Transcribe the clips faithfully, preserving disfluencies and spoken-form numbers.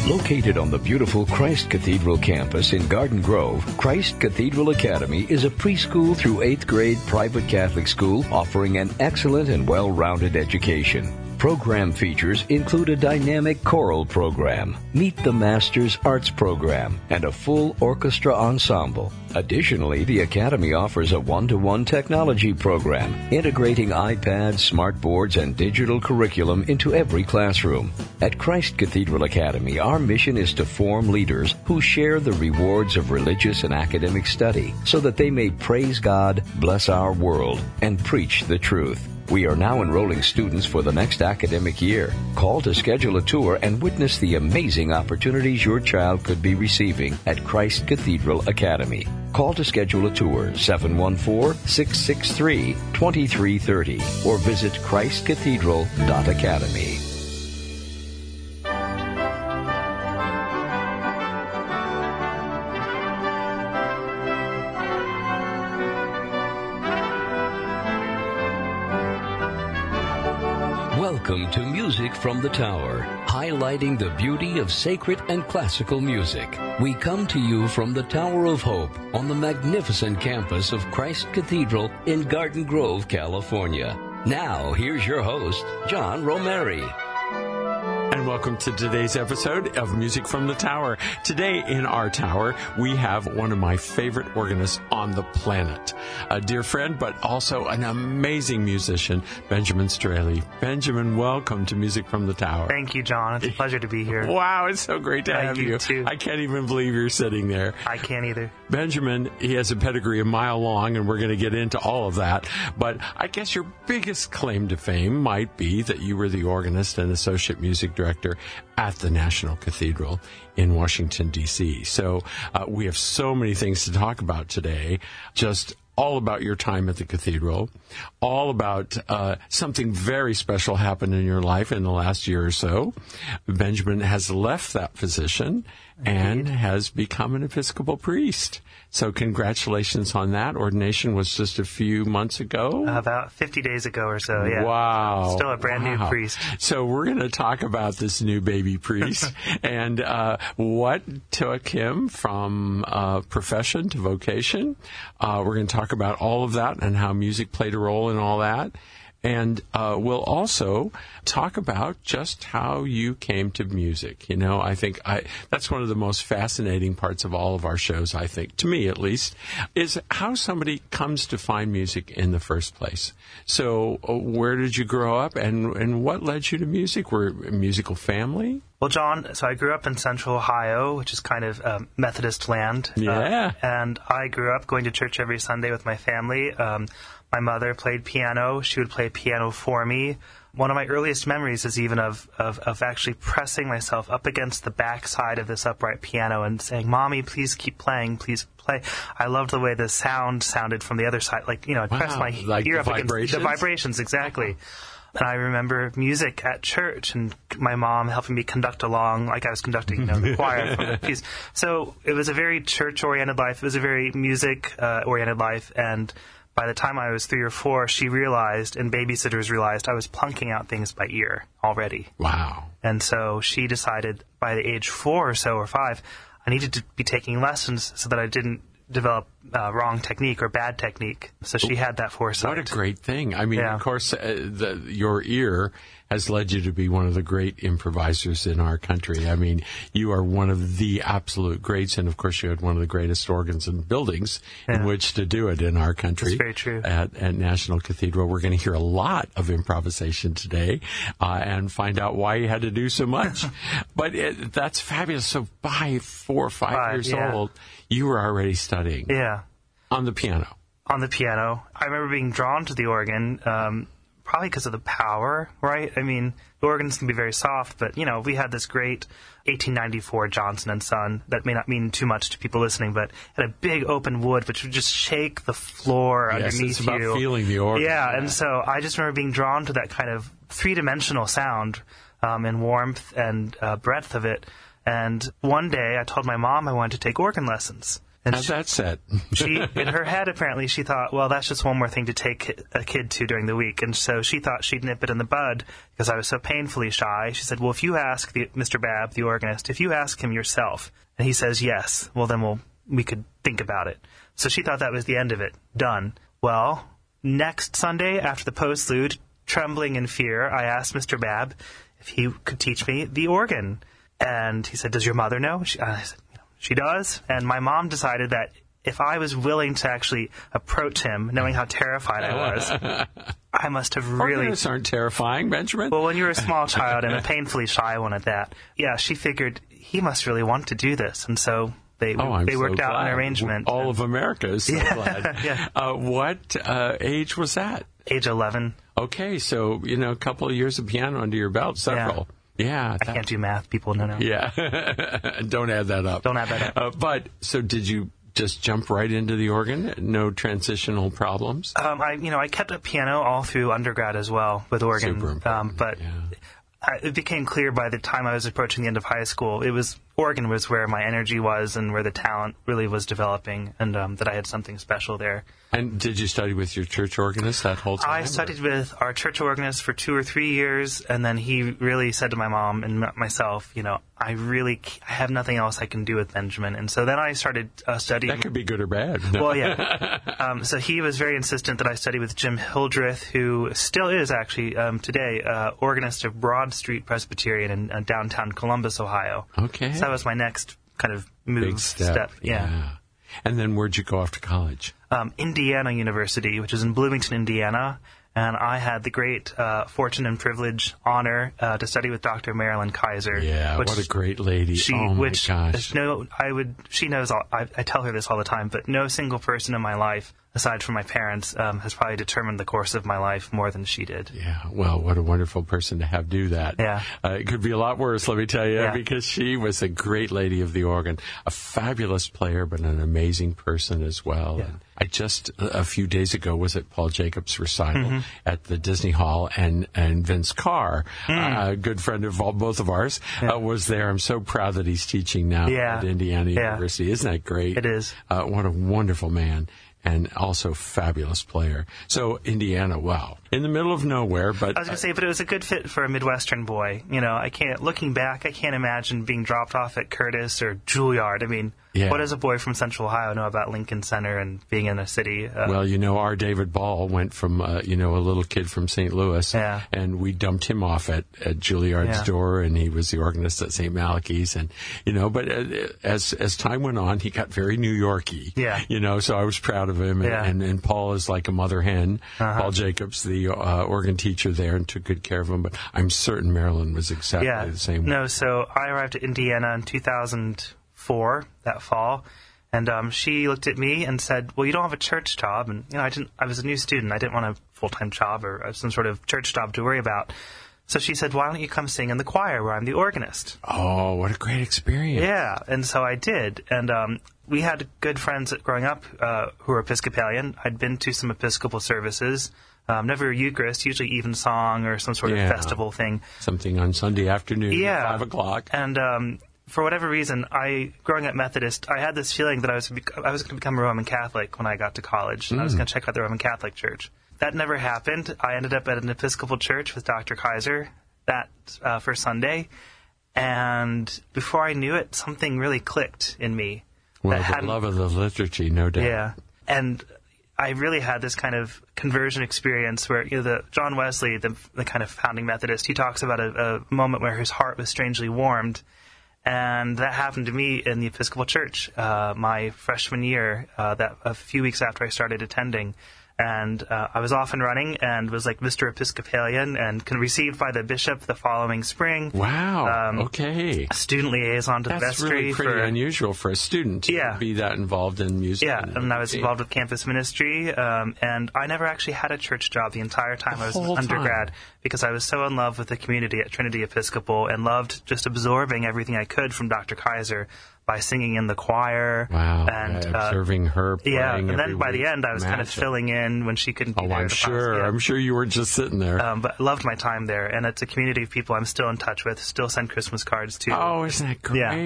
Located on the beautiful Christ Cathedral campus in Garden Grove, Christ Cathedral Academy is a preschool through eighth grade private Catholic school offering an excellent and well-rounded education. Program features include a dynamic choral program, Meet the Masters arts program, and a full orchestra ensemble. Additionally, the Academy offers a one-to-one technology program, integrating iPads, smartboards, and digital curriculum into every classroom. At Christ Cathedral Academy, our mission is to form leaders who share the rewards of religious and academic study so that they may praise God, bless our world, and preach the truth. We are now enrolling students for the next academic year. Call to schedule a tour and witness the amazing opportunities your child could be receiving at Christ Cathedral Academy. Call to schedule a tour, seven one four, six six three, two three three zero, or visit christ cathedral dot academy. Welcome to Music from the Tower, highlighting the beauty of sacred and classical music. We come to you from the Tower of Hope on the magnificent campus of Christ Cathedral in Garden Grove, California. Now, here's your host, John Romeri. And welcome to today's episode of Music from the Tower. Today in our tower, we have one of my favorite organists on the planet. A dear friend, but also an amazing musician, Benjamin Straley. Benjamin, welcome to Music from the Tower. Thank you, John. It's a pleasure to be here. Wow, it's so great to Thank have you. you. Too. I can't even believe you're sitting there. I can't either. Benjamin, he has a pedigree a mile long, and we're going to get into all of that. But I guess your biggest claim to fame might be that you were the organist and associate music director at the National Cathedral in Washington, D C So uh, we have so many things to talk about today, just all about your time at the cathedral, all about uh, something very special happened in your life in the last year or so. Benjamin has left that position and Indeed. has become an Episcopal priest. So congratulations on that. Ordination was just a few months ago. Uh, about fifty days ago or so, yeah. Wow. Still a brand wow. new priest. So we're going to talk about this new baby priest and uh, what took him from uh, profession to vocation. Uh, we're going to talk about all of that and how music played a role in all that. And uh, we'll also talk about just how you came to music. You know, I think I, that's one of the most fascinating parts of all of our shows, I think, to me at least, is how somebody comes to find music in the first place. So uh, where did you grow up, and, and what led you to music? Were you a musical family? Well, John, so I grew up in Central Ohio, which is kind of um, Methodist land. Yeah. Uh, and I grew up going to church every Sunday with my family. Um, my mother played piano. She would play piano for me. One of my earliest memories is even of, of, of actually pressing myself up against the backside of this upright piano and saying, "Mommy, please keep playing, please play." I loved the way the sound sounded from the other side. Like, you know, I'd wow. press my like ear the up vibrations? against the vibrations, exactly. And I remember music at church and my mom helping me conduct along like I was conducting, you know, the choir from the piece. So it was a very church-oriented life. It was a very music-oriented uh, life. And by the time I was three or four, she realized, and babysitters realized, I was plunking out things by ear already. Wow. And so she decided by the age four or so, or five, I needed to be taking lessons so that I didn't develop uh, wrong technique or bad technique. So she had that foresight. What a great thing. I mean, yeah. of course, uh, the, your ear has led you to be one of the great improvisers in our country. I mean, you are one of the absolute greats, and of course you had one of the greatest organs and buildings yeah. in which to do it in our country. That's very true. At, at National Cathedral. We're going to hear a lot of improvisation today uh, and find out why you had to do so much. But it, that's fabulous. So by four or five, five years yeah. old, you were already studying. Yeah. On the piano. On the piano. I remember being drawn to the organ, um, probably because of the power, right? I mean, the organs can be very soft, but, you know, we had this great eighteen ninety-four Johnson and Son that may not mean too much to people listening, but had a big open wood which would just shake the floor yes, underneath it's about you. feeling the organ. Yeah, yeah, and so I just remember being drawn to that kind of three-dimensional sound um, and warmth and uh, breadth of it. And one day I told my mom I wanted to take organ lessons. And How's she, that set? she, in her head, apparently, she thought, well, that's just one more thing to take a kid to during the week. And so she thought she'd nip it in the bud because I was so painfully shy. She said, well, if you ask the, Mister Babb, the organist, if you ask him yourself, and he says yes, well, then we'll, we could think about it. So she thought that was the end of it. Done. Well, next Sunday, after the postlude, trembling in fear, I asked Mister Babb if he could teach me the organ. And he said, does your mother know? She, I said, she does. And my mom decided that if I was willing to actually approach him, knowing how terrified I was, I must have really... Organists aren't terrifying, Benjamin. Well, when you're a small child and a painfully shy one at that, yeah, she figured he must really want to do this. And so they oh, they worked so out glad. an arrangement. All of America is so yeah, glad. yeah. Uh, what uh, age was that? Age eleven. Okay, so, you know, a couple of years of piano under your belt, several. Yeah. Yeah, I can't do math, people. No, no. Yeah. Don't add that up. Don't add that up. Uh, but, so did you just jump right into the organ? No transitional problems? Um, I, you know, I kept up piano all through undergrad as well with organ. Super important, um, but yeah. I, it became clear by the time I was approaching the end of high school, it was organ was where my energy was and where the talent really was developing, and um, that I had something special there. And did you study with your church organist that whole time? I studied or? with our church organist for two or three years, and then he really said to my mom and myself, you know, I really I have nothing else I can do with Benjamin. And so then I started uh, studying. That could be good or bad. No. Well, yeah. um, so he was very insistent that I study with Jim Hildreth, who still is actually um, today uh, organist of Broad Street Presbyterian in uh, downtown Columbus, Ohio. Okay. So that was my next kind of move. Big step. step. Yeah. yeah. And then where'd you go off to college? Um, Indiana University, which is in Bloomington, Indiana. And I had the great uh, fortune and privilege, honor uh, to study with Doctor Marilyn Kaiser. Yeah, which what a great lady! She, oh my which, gosh! No, I would. She knows. All, I, I tell her this all the time, but no single person in my life, aside from my parents, um, has probably determined the course of my life more than she did. Yeah, well, what a wonderful person to have do that. Yeah, uh, it could be a lot worse, let me tell you, yeah. because she was a great lady of the organ, a fabulous player, but an amazing person as well. Yeah. And I just a few days ago was at Paul Jacobs' recital mm-hmm. at the Disney Hall, and, and Vince Carr, mm. a good friend of all, both of ours, yeah. uh, was there. I'm so proud that he's teaching now yeah. at Indiana yeah. University. Isn't that great? It is. Uh, what a wonderful man. And also fabulous player. So Indiana, wow, in the middle of nowhere. But I was going to say, but it was a good fit for a Midwestern boy. You know, I can't. Looking back, I can't imagine being dropped off at Curtis or Juilliard. I mean, yeah. what does a boy from Central Ohio know about Lincoln Center and being in a city? Uh, well, you know, our David Ball went from uh, you know a little kid from Saint Louis, yeah. and we dumped him off at, at Juilliard's yeah. door, and he was the organist at Saint Malachy's, and you know, but uh, as as time went on, he got very New Yorky. Yeah, you know, so I was proud of him, and, yeah. and, and Paul is like a mother hen. Uh-huh. Paul Jacobs, the uh, organ teacher there, and took good care of him. But I'm certain Marilyn was exactly yeah. the same way. No, so I arrived at Indiana in two thousand four, that fall. And um, she looked at me and said, well, you don't have a church job. And, you know, I didn't. I was a new student. I didn't want a full-time job or some sort of church job to worry about. So she said, why don't you come sing in the choir where I'm the organist? Oh, what a great experience. Yeah, and so I did. And um, we had good friends growing up uh, who were Episcopalian. I'd been to some Episcopal services. Um, never a Eucharist, usually evensong or some sort yeah. of festival thing. Something on Sunday afternoon yeah. at five o'clock. And um, for whatever reason, I, growing up Methodist, I had this feeling that I was I was going to become a Roman Catholic when I got to college. Mm. I was going to check out the Roman Catholic Church. That never happened. I ended up at an Episcopal church with Doctor Kaiser that uh, first Sunday. And before I knew it, something really clicked in me. Well, the love of the liturgy, no doubt. Yeah. And I really had this kind of conversion experience where, you know, the John Wesley, the, the kind of founding Methodist, he talks about a, a moment where his heart was strangely warmed. And that happened to me in the Episcopal Church uh, my freshman year, uh, that a few weeks after I started attending. And uh, I was off and running and was like Mister Episcopalian and received by the bishop the following spring. Wow. Um, okay. Student liaison to That's the vestry. That's really pretty for, unusual for a student to yeah. be that involved in music. Yeah, and, and I was involved with campus ministry. Um, and I never actually had a church job the entire time the I was an undergrad time. because I was so in love with the community at Trinity Episcopal and loved just absorbing everything I could from Doctor Kaiser by singing in the choir. Wow. And uh, observing her playing. Yeah, and then every by week. the end I was Imagine. kind of filling in when she couldn't be oh, there. I'm sure. Yeah. I'm sure you were just sitting there. Um, but I loved my time there, and it's a community of people I'm still in touch with, still send Christmas cards to. Oh, isn't that great?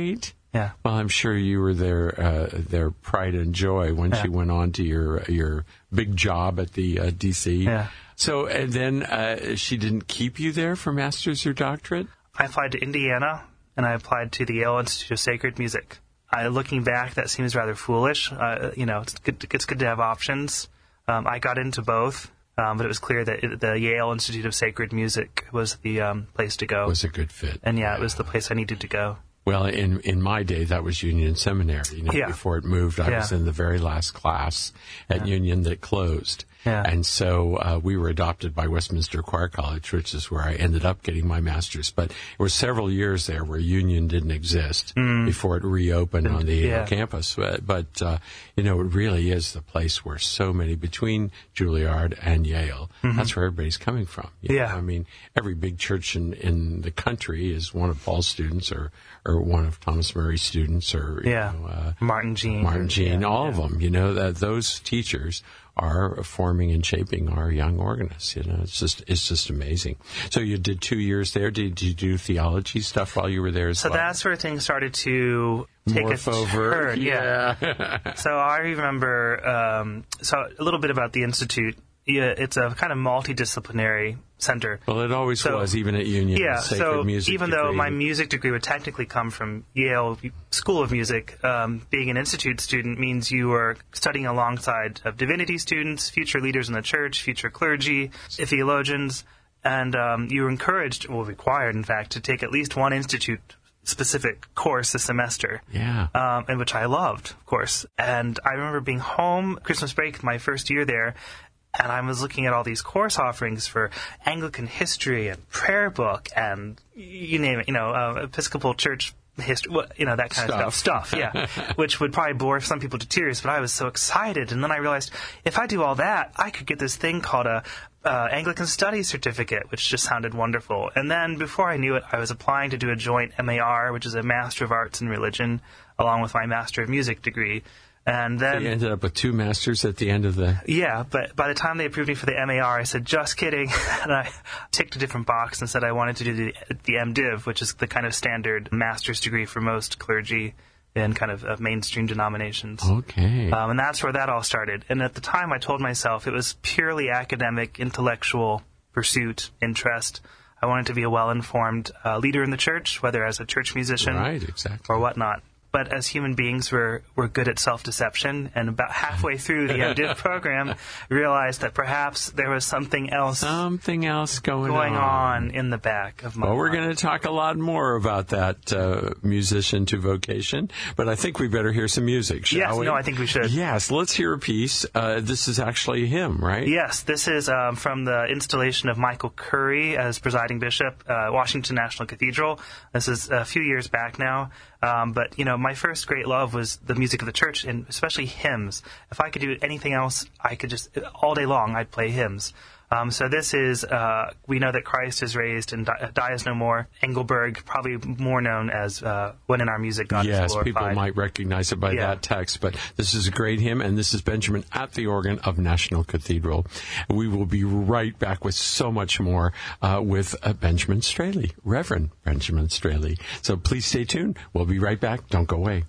Yeah. Well, I'm sure you were their uh, their pride and joy when Yeah. she went on to your your big job at the uh, D C. Yeah. So, and then uh, she didn't keep you there for master's or doctorate? I applied to Indiana, and I applied to the Yale Institute of Sacred Music. I, looking back, that seems rather foolish. Uh, you know, it's good, it's good to have options. Um, I got into both, um, but it was clear that it, the Yale Institute of Sacred Music was the um, place to go. Was a good fit. And yeah, it was the place I needed to go. Well, in in my day, that was Union Seminary. You know, Yeah. before it moved, I Yeah. was in the very last class at Yeah. Union that closed. Yeah. And so uh, we were adopted by Westminster Choir College, which is where I ended up getting my master's. But it was several years there where Union didn't exist before it reopened on the Yale Yeah. campus. But, but uh, you know, it really is the place where so many, between Juilliard and Yale, that's where everybody's coming from. You Yeah. know, I mean, every big church in, in the country is one of Paul's students or, or one of Thomas Murray's students or, you Yeah. know, uh, Martin Jean. Martin Jean, Yeah, all yeah. of them, you know, that those teachers are forming and shaping our young organists. You know, it's just it's just amazing. So you did two years there. Did you do theology stuff while you were there as So well? that sort of thing started to take Morph a over. turn. Yeah. Yeah. So I remember, um, so a little bit about the Institute. Yeah, it's a kind of multidisciplinary center. Well, it always So- was, even at Union. Yeah, the Sacred so music even though degree. my music degree would technically come from Yale School of Music, um, being an institute student means you are studying alongside of divinity students, future leaders in the church, future clergy, theologians, and um, you were encouraged, well, required, in fact, to take at least one institute-specific course a semester. Yeah. Um, and which I loved, of course. And I remember being home Christmas break, my first year there, and I was looking at all these course offerings for Anglican history and prayer book and you name it, you know, uh, Episcopal Church history, well, you know, that kind of stuff. Stuff, yeah, which would probably bore some people to tears. But I was so excited, and then I realized if I do all that, I could get this thing called a uh, Anglican Studies certificate, which just sounded wonderful. And then before I knew it, I was applying to do a joint M A R, which is a Master of Arts in Religion, along with my Master of Music degree. And then you ended up with two masters at the end of the... Yeah, but by the time they approved me for the M A R, I said, just kidding. And I ticked a different box and said I wanted to do the, the MDiv, which is the kind of standard master's degree for most clergy in kind of uh, mainstream denominations. Okay. Um, and that's where that all started. And at the time, I told myself it was purely academic, intellectual pursuit, interest. I wanted to be a well-informed uh, leader in the church, whether as a church musician Right, exactly. or whatnot. But as human beings, we're, we're good at self-deception, and about halfway through the MDiv program, realized that perhaps there was something else Something else going, going on in the back of my Well, we're mind. going to talk a lot more about that uh, musician to vocation, but I think we better hear some music, shall Yes, we? no, I think we should. Yes, let's hear a piece. Uh, this is actually a hymn, right? Yes, this is um, from the installation of Michael Curry as presiding bishop, uh, Washington National Cathedral. This is a few years back now. Um, but, you know, my first great love was the music of the church, and especially hymns. If I could do anything else, I could just, all day long, I'd play hymns. Um, so this is, uh, We Know That Christ is Raised and Di- Dies No More, Engelberg, probably more known as uh, When in Our Music God Yes, is Glorified. people might recognize it by Yeah. that text, but this is a great hymn, and this is Benjamin at the organ of National Cathedral. We will be right back with so much more uh, with uh, Benjamin Straley, Reverend Benjamin Straley. So please stay tuned. We'll be right back. Don't go away.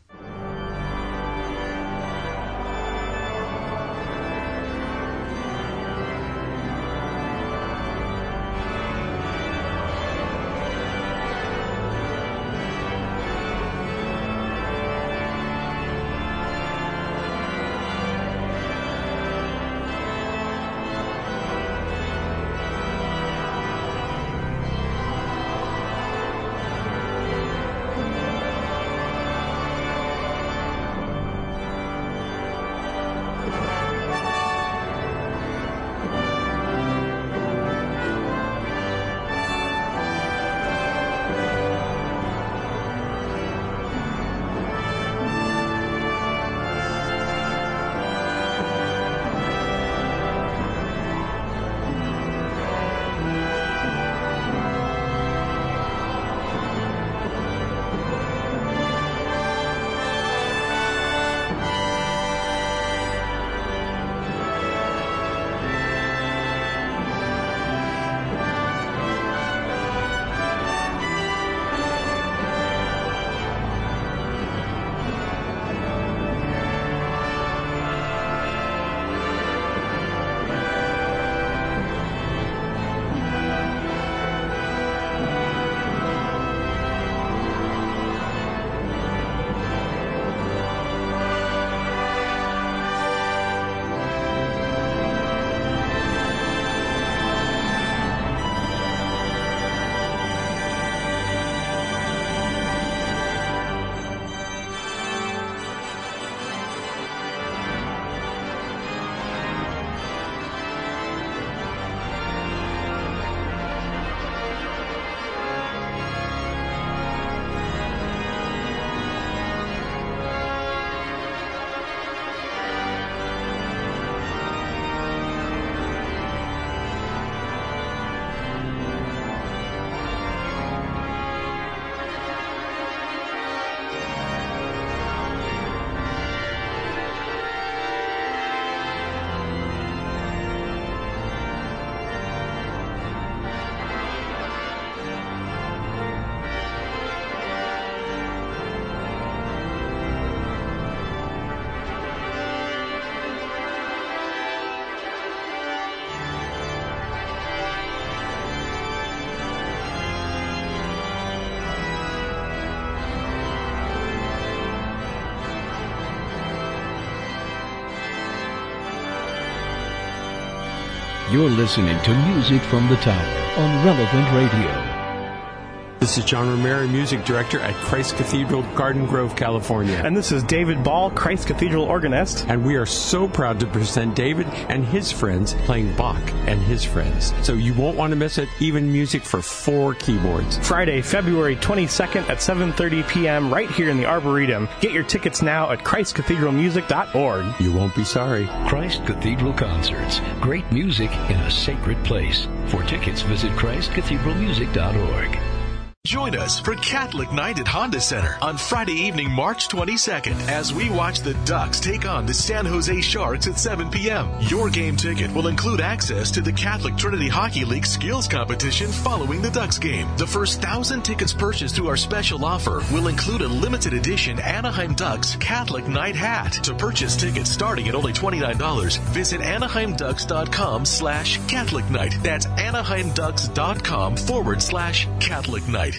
You're listening to Music from the Tower on Relevant Radio. This is John Romero, Music Director at Christ Cathedral, Garden Grove, California. And this is David Ball, Christ Cathedral Organist. And we are so proud to present David and his friends playing Bach and his friends. So you won't want to miss it, even music for four keyboards. Friday, February twenty-second at seven thirty p.m. right here in the Arboretum. Get your tickets now at christ cathedral music dot org. You won't be sorry. Christ Cathedral Concerts. Great music in a sacred place. For tickets, visit christ cathedral music dot org. Join us for Catholic Night at Honda Center on Friday evening, March twenty-second, as we watch the Ducks take on the San Jose Sharks at seven p.m. Your game ticket will include access to the Catholic Trinity Hockey League skills competition following the Ducks game. The first thousand tickets purchased through our special offer will include a limited edition Anaheim Ducks Catholic Night hat. To purchase tickets starting at only twenty-nine dollars, visit anaheim ducks dot com slash Catholic Night. That's anaheim ducks dot com forward slash Catholic Night.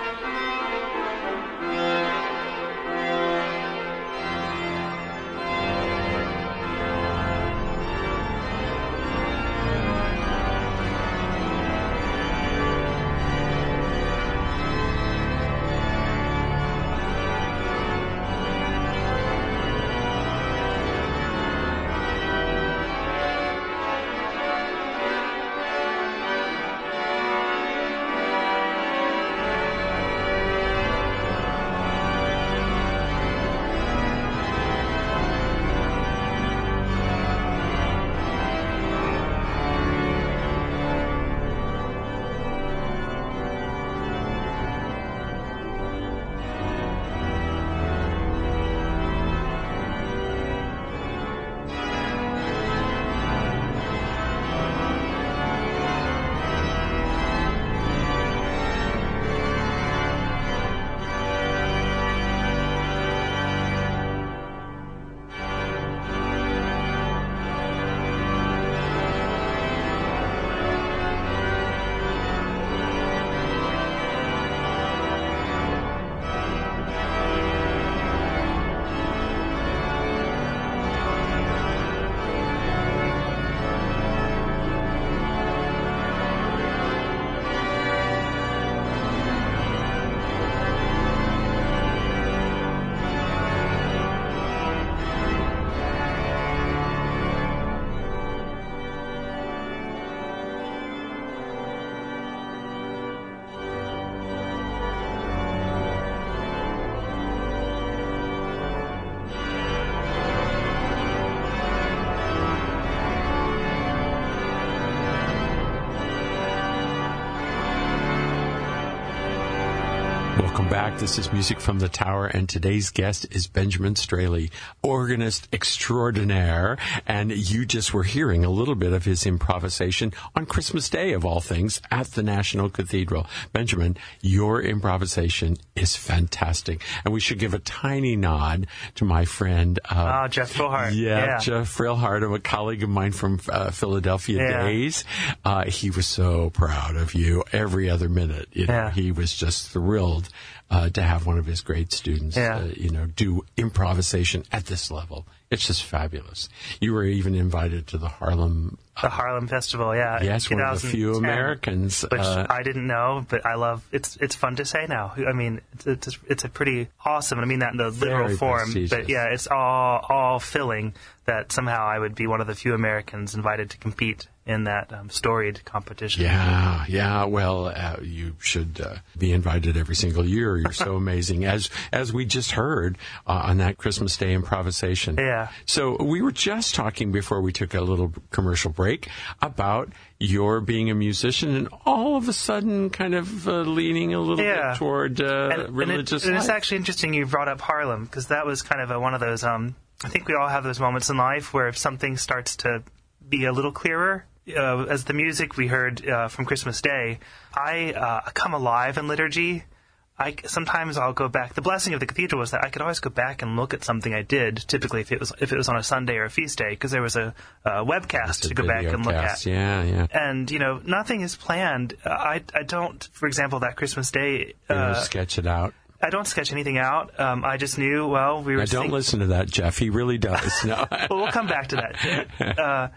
Welcome back. This is Music from the Tower, and today's guest is Benjamin Straley, organist extraordinaire, and you just were hearing a little bit of his improvisation on Christmas Day, of all things, at the National Cathedral. Benjamin, your improvisation is fantastic, and we should give a tiny nod to my friend... Uh, oh, Jeff Frilhart. Yeah, yeah, Jeff Frilhart, a colleague of mine from uh, Philadelphia yeah. days. Uh, he was so proud of you every other minute. You know, yeah. He was just thrilled Uh, to have one of his great students, yeah. uh, you know, do improvisation at this level. It's just fabulous. You were even invited to the Harlem... The Harlem Festival, yeah. Yes, one of the few Americans. Which uh, I didn't know, but I love... It's it's fun to say now. I mean, it's it's, it's a pretty awesome, and I mean that in the literal form. But yeah, it's all, all filling that somehow I would be one of the few Americans invited to compete in that um, storied competition. Yeah, yeah. Well, uh, you should uh, be invited every single year. You're so amazing, as as we just heard uh, on that Christmas Day improvisation. Yeah. So we were just talking before we took a little commercial break about your being a musician, and all of a sudden, kind of uh, leaning a little yeah. bit toward uh, and, religious. And, it, and life. it's actually interesting you brought up Harlem, because that was kind of a, one of those. Um, I think we all have those moments in life where if something starts to be a little clearer. Uh, as the music we heard uh, from Christmas Day, I uh, come alive in liturgy. I, sometimes I'll go back. The blessing of the cathedral was that I could always go back and look at something I did, typically if it was if it was on a Sunday or a feast day, because there was a, a webcast to go back and look cast. at. Yeah, yeah. And, you know, nothing is planned. Uh, I, I don't, for example, that Christmas Day... Uh, you don't sketch it out. I don't sketch anything out. Um, I just knew, well, we were... I don't think- listen to that, Jeff. He really does. No. Well, we'll come back to that. Uh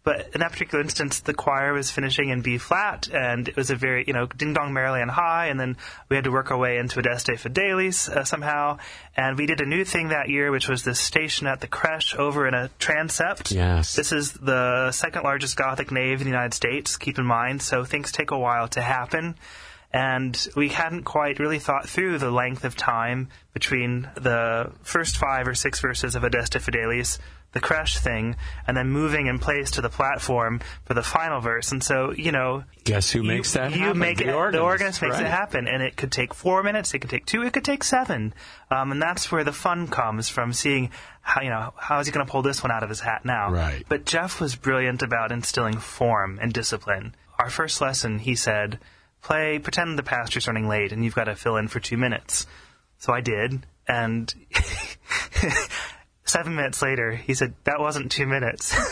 But in that particular instance, the choir was finishing in B flat, and it was a very, you know, Ding Dong Merrily on High, and then we had to work our way into Adeste Fidelis uh, somehow. And we did a new thing that year, which was this station at the creche over in a transept. Yes. This is the second largest Gothic nave in the United States, keep in mind, so things take a while to happen. And we hadn't quite really thought through the length of time between the first five or six verses of Adeste Fidelis, the creche thing, and then moving in place to the platform for the final verse. And so, you know... Guess who makes you, that you happen? Make the it, organist. The organist makes right. it happen. And it could take four minutes, it could take two, it could take seven. Um, and that's where the fun comes from, seeing how, you know, how is he going to pull this one out of his hat now? Right. But Jeff was brilliant about instilling form and discipline. Our first lesson, he said, play, pretend the pastor's running late and you've got to fill in for two minutes. So I did, and... Seven minutes later, he said, that wasn't two minutes. He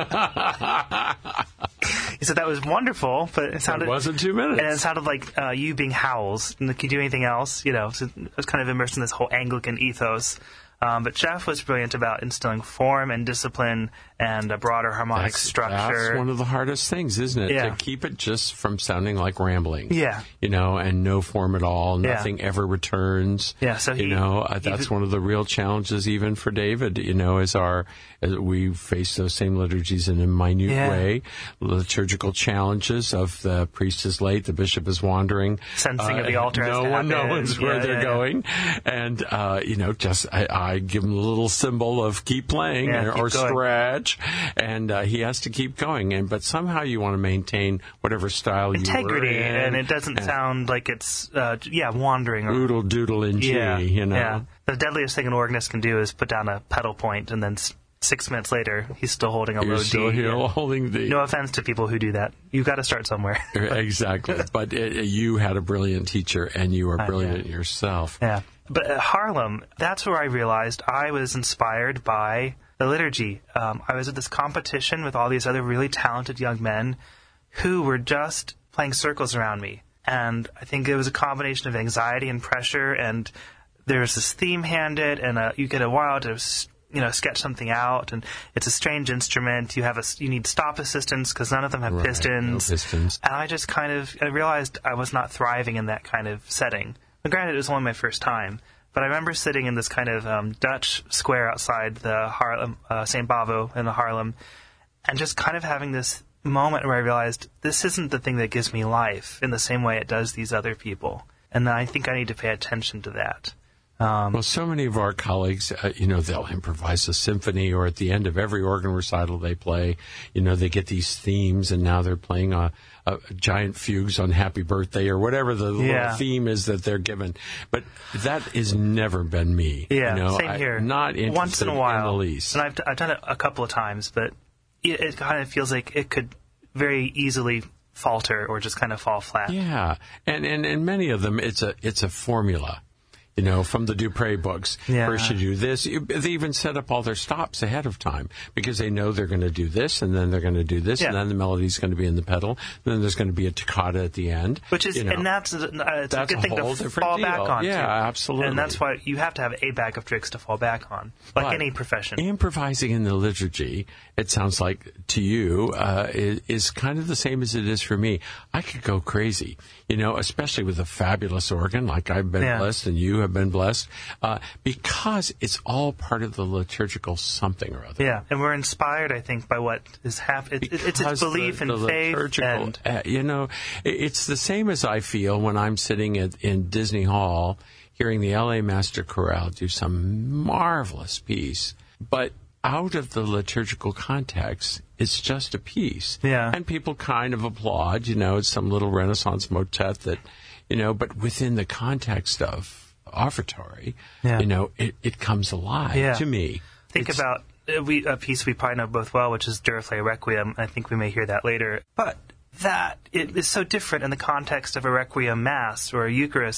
said, that was wonderful, but it sounded... It wasn't two minutes. And it sounded like uh, you being Howells. And can you do anything else? You know, so I was kind of immersed in this whole Anglican ethos. Um, but Jeff was brilliant about instilling form and discipline and a broader harmonic that's, structure. That's one of the hardest things, isn't it? Yeah. To keep it just from sounding like rambling. Yeah. You know, and no form at all. Nothing yeah. ever returns. Yeah, so he... You know, uh, that's one of the real challenges even for David, you know, as our... As we face those same liturgies in a minute yeah. way. Liturgical challenges of the priest is late, the bishop is wandering. Sensing uh, of the altar No has one happened. knows where yeah, they're yeah, going. Yeah. And, uh, you know, just I, I give him a little symbol of keep playing yeah, or, keep or going. stretch. And uh, he has to keep going. And But somehow you want to maintain whatever style Integrity, you were in. and it doesn't and sound like it's, uh, yeah, wandering. Or, oodle doodle in G, yeah, you know. Yeah. The deadliest thing an organist can do is put down a pedal point, and then s- six minutes later, he's still holding a You're low still D. here Yeah. holding the... No offense to people who do that. You've got to start somewhere. Exactly. But it, you had a brilliant teacher, and you are brilliant uh, yeah. yourself. Yeah. But at Harlem, that's where I realized I was inspired by the liturgy. Um, I was at this competition with all these other really talented young men who were just playing circles around me. And I think it was a combination of anxiety and pressure, and there's this theme handed, and uh, you get a while to, you know, sketch something out, and it's a strange instrument. You have a, you need stop assistance because none of them have Right, pistons. no pistons. And I just kind of I realized I was not thriving in that kind of setting. Now, granted, it was only my first time, but I remember sitting in this kind of um, Dutch square outside the Harlem, uh, Saint Bavo in the Harlem, and just kind of having this moment where I realized this isn't the thing that gives me life in the same way it does these other people. And I think I need to pay attention to that. Um, well, so many of our colleagues, uh, you know, they'll improvise a symphony, or at the end of every organ recital they play, you know, they get these themes, and now they're playing a, a giant fugues on Happy Birthday, or whatever the yeah. little theme is that they're given. But that has never been me. Yeah, you know, same here. I'm not interested Once in a while, in the least. And I've, I've done it a couple of times, but it, it kind of feels like it could very easily falter or just kind of fall flat. Yeah, and and and many of them, it's a it's a formula. You know, from the Dupre books. Yeah. First you do this. They even set up all their stops ahead of time because they know they're going to do this, and then they're going to do this, yeah. and then the melody's going to be in the pedal, and then there's going to be a toccata at the end. Which is, you know. and that's, uh, it's That's a good a thing whole to different fall deal. back on, Yeah, too. absolutely. And that's why you have to have a bag of tricks to fall back on, like But any profession. Improvising in the liturgy, it sounds like to you, uh, is, is kind of the same as it is for me. I could go crazy, you know, especially with a fabulous organ like I've been Yeah. blessed and you have been blessed, uh, because it's all part of the liturgical something or other. Yeah, and we're inspired, I think, by what is happening. It, it's its Because belief the, and the faith. liturgical, And, uh, you know, it- it's the same as I feel when I'm sitting at, in Disney Hall hearing the L A Master Chorale do some marvelous piece, but out of the liturgical context, it's just a piece. Yeah. And people kind of applaud, you know, it's some little Renaissance motet that, you know, but within the context of offertory, Yeah. you know, it, it comes alive Yeah. to me. Think It's- about uh, we, a piece we probably know both well, which is Duraflay Requiem. I think we may hear that later. But that it is so different in the context of a Requiem Mass or a Eucharist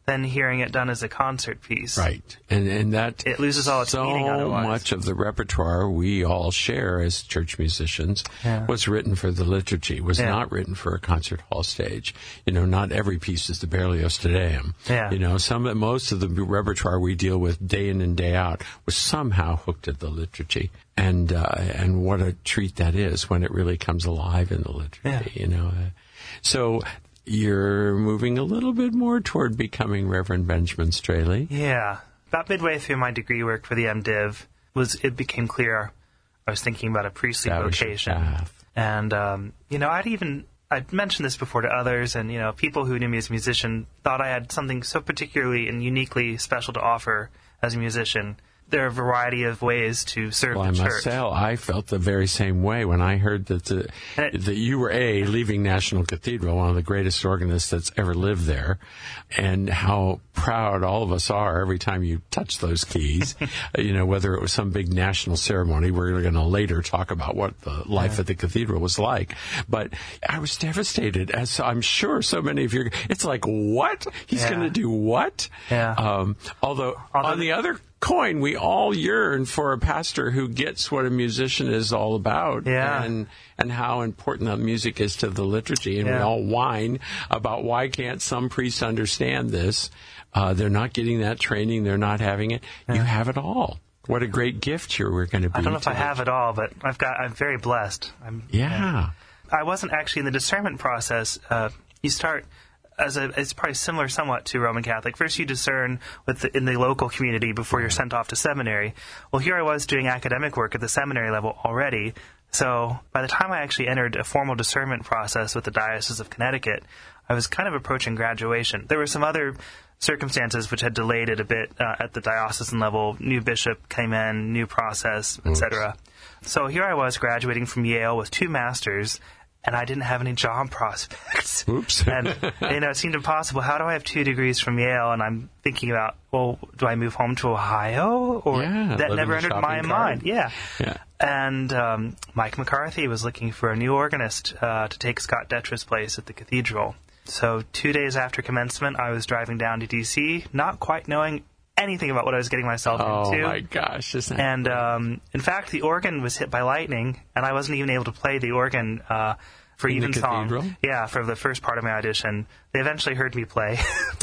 than hearing it done as a concert piece. Right. And and that it loses all its so meaning otherwise. much of the repertoire we all share as church musicians yeah. was written for the liturgy, was yeah. not written for a concert hall stage. You know, not every piece is the Berlioz Te Deum. Yeah. You know, some most of the repertoire we deal with day in and day out was somehow hooked at the liturgy. And uh, and what a treat that is when it really comes alive in the liturgy, yeah. you know. Uh, so you're moving a little bit more toward becoming Reverend Benjamin Straley. Yeah. About midway through my degree work for the MDiv, was it became clear I was thinking about a priestly That was your vocation. path. And, um, you know, I'd even, I'd mentioned this before to others, and, you know, people who knew me as a musician thought I had something so particularly and uniquely special to offer as a musician. There are a variety of ways to serve well, the I church. must say, I felt the very same way when I heard that the, it, that you were a leaving National Cathedral, one of the greatest organists that's ever lived there, and how proud all of us are every time you touch those keys. You know, whether it was some big national ceremony. We're going to later talk about what the life yeah. at the cathedral was like. But I was devastated, as I'm sure so many of you. It's like, what? He's yeah. going to do what? Yeah. Um, although, although on the other coin, we all yearn for a pastor who gets what a musician is all about, yeah. and and how important the music is to the liturgy. And yeah. we all whine about why can't some priests understand this? Uh, they're not getting that training. They're not having it. Yeah. You have it all. What a great gift you were going to be. I don't know if I it. have it all, but I've got. I'm very blessed. I'm, yeah. yeah. I wasn't actually in the discernment process. Uh, you start. As a, it's probably similar somewhat to Roman Catholic. First, you discern with the, in the local community before you're sent off to seminary. Well, here I was doing academic work at the seminary level already. So by the time I actually entered a formal discernment process with the Diocese of Connecticut, I was kind of approaching graduation. There were some other circumstances which had delayed it a bit uh, at the diocesan level. New bishop came in, new process, et cetera. So here I was graduating from Yale with two masters, and I didn't have any job prospects. Oops. And, you know, it seemed impossible. How do I have two degrees from Yale? And I'm thinking about, well, do I move home to Ohio? Or yeah, that never entered my mind. Yeah. yeah. And um, Mike McCarthy was looking for a new organist uh, to take Scott Detra's place at the cathedral. So two days after commencement, I was driving down to D C, not quite knowing anything about what I was getting myself oh into. Oh, my gosh. Isn't that and, um, in fact, the organ was hit by lightning, and I wasn't even able to play the organ uh, for In Evensong. the cathedral? Yeah, for the first part of my audition. They eventually heard me play.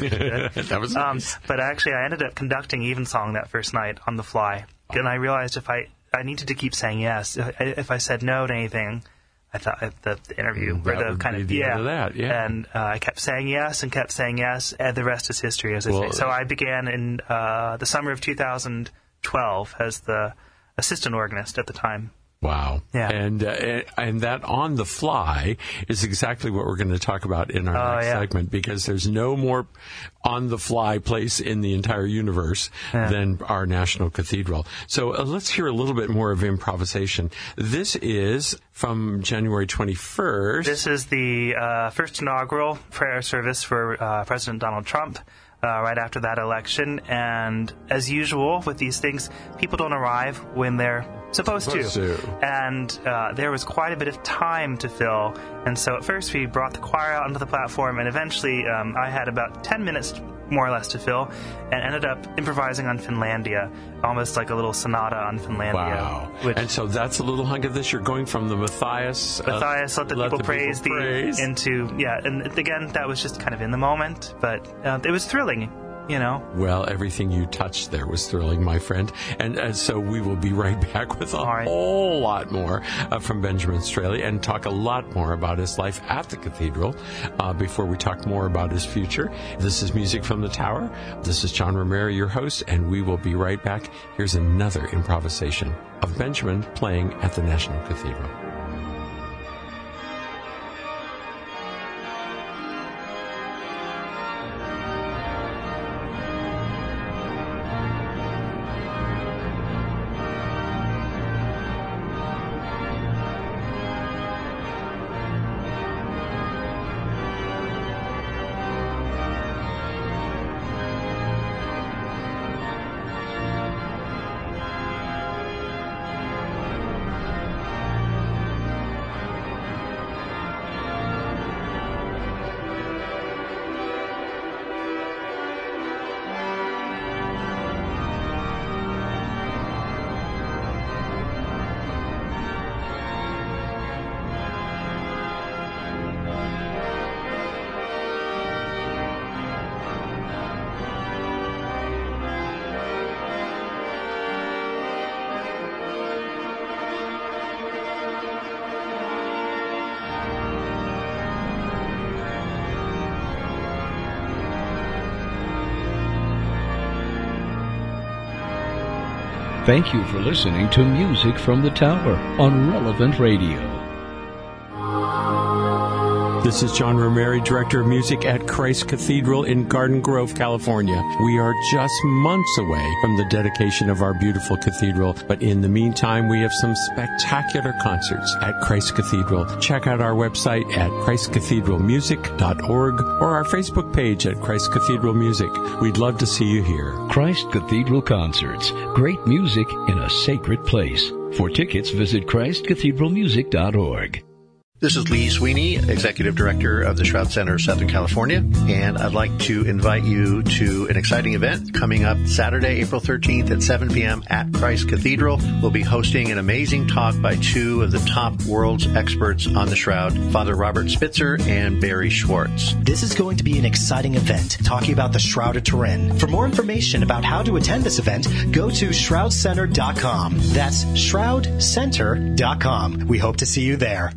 That was nice. Um, but actually, I ended up conducting Evensong that first night on the fly. Oh. And I realized if I, I needed to keep saying yes. If I, if I said no to anything, I thought the, the interview that or the would kind be of the yeah, end of that, yeah. and uh, I kept saying yes and kept saying yes, and the rest is history, as I well, say. So I began in uh, the summer of two thousand twelve as the assistant organist at the time. Wow. Yeah. And, uh, and that on the fly is exactly what we're going to talk about in our oh, next yeah. segment, because there's no more on the fly place in the entire universe yeah. than our National Cathedral. So uh, let's hear a little bit more of improvisation. This is from January twenty-first. This is the uh, first inaugural prayer service for uh, President Donald Trump. Uh, right after that election, and as usual with these things, people don't arrive when they're supposed, supposed to. to. And uh, there was quite a bit of time to fill, and so at first we brought the choir out onto the platform, and eventually um, I had about ten minutes more or less to fill, and ended up improvising on Finlandia, almost like a little sonata on Finlandia. Wow. Which, and so that's a little hunk of this. You're going from the Matthias. Matthias, uh, let the let people the praise people thee, praise. into, yeah, and again, that was just kind of in the moment, but uh, it was thrilling, you know. Well, everything you touched there was thrilling, my friend. And uh, so we will be right back with a right. whole lot more uh, from Benjamin Straley and talk a lot more about his life at the cathedral uh, before we talk more about his future. This is Music from the Tower. This is John Romero, your host, and we will be right back. Here's another improvisation of Benjamin playing at the National Cathedral. Thank you for listening to Music from the Tower on Relevant Radio. This is John Romeri, Director of Music at Christ Cathedral in Garden Grove, California. We are just months away from the dedication of our beautiful cathedral, but in the meantime, we have some spectacular concerts at Christ Cathedral. Check out our website at christ cathedral music dot org or our Facebook page at Christ Cathedral Music. We'd love to see you here. Christ Cathedral Concerts. Great music in a sacred place. For tickets, visit christ cathedral music dot org. This is Lee Sweeney, Executive Director of the Shroud Center of Southern California, and I'd like to invite you to an exciting event coming up Saturday, April thirteenth at seven p.m. at Christ Cathedral. We'll be hosting an amazing talk by two of the top world's experts on the Shroud, Father Robert Spitzer and Barry Schwartz. This is going to be an exciting event talking about the Shroud of Turin. For more information about how to attend this event, go to shroud center dot com. That's shroud center dot com. We hope to see you there.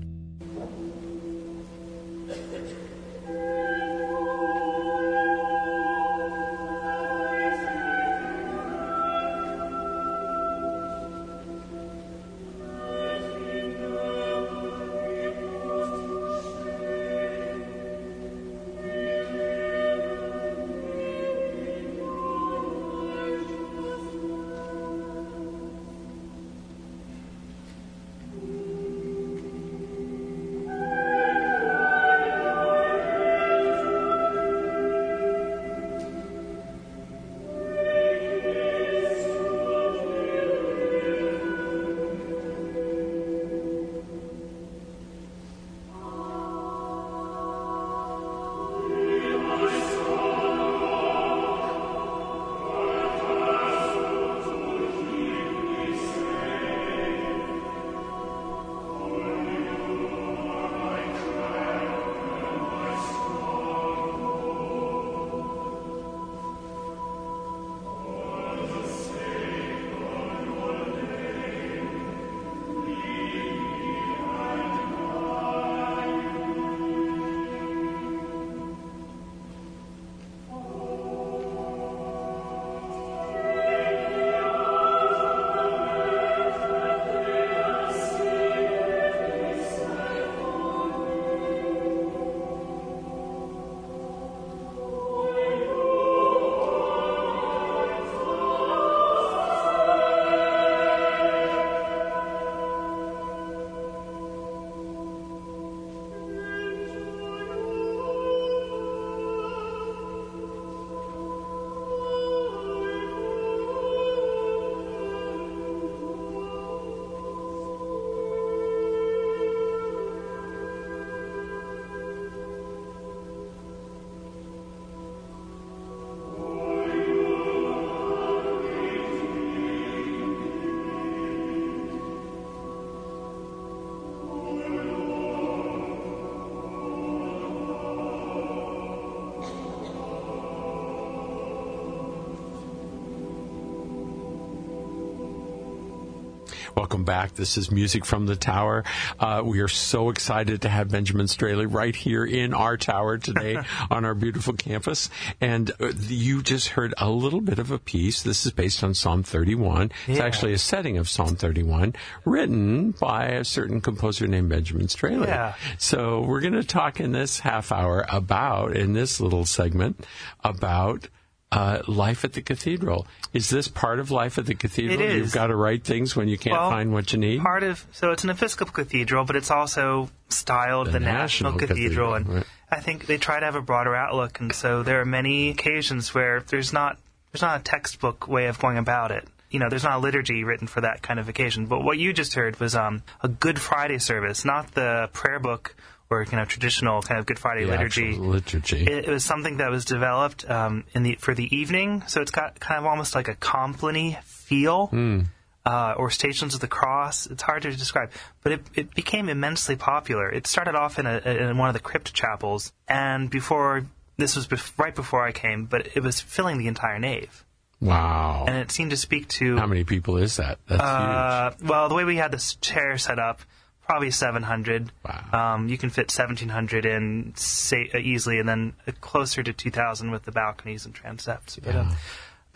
Welcome back. This is Music from the Tower. Uh, we are so excited to have Benjamin Straley right here in our tower today on our beautiful campus. And uh, you just heard a little bit of a piece. This is based on Psalm thirty-one. Yeah. It's actually a setting of Psalm thirty-one written by a certain composer named Benjamin Straley. Yeah. So we're going to talk in this half hour about, in this little segment, about Uh, life at the cathedral. Is this part of life at the cathedral? It is. You've got to write things when you can't well, find what you need? Part of, so it's an Episcopal cathedral, but it's also styled the, the National, National Cathedral. cathedral and right. I think they try to have a broader outlook, and so there are many occasions where there's not there's not a textbook way of going about it. You know, there's not a liturgy written for that kind of occasion. But what you just heard was um, a Good Friday service, not the prayer book or you know traditional kind of Good Friday the liturgy. liturgy. It, it was something that was developed um, in the for the evening, so it's got kind of almost like a Compline feel, mm. uh, or Stations of the Cross. It's hard to describe, but it, it became immensely popular. It started off in, a, in one of the crypt chapels, and before this was bef- right before I came, but it was filling the entire nave. Wow! And it seemed to speak to how many people is that? That's uh, huge. Well, the way we had this chair set up. Probably seven hundred. Wow. Um, you can fit seventeen hundred in say, uh, easily, and then uh, closer to two thousand with the balconies and transepts. But, yeah. um,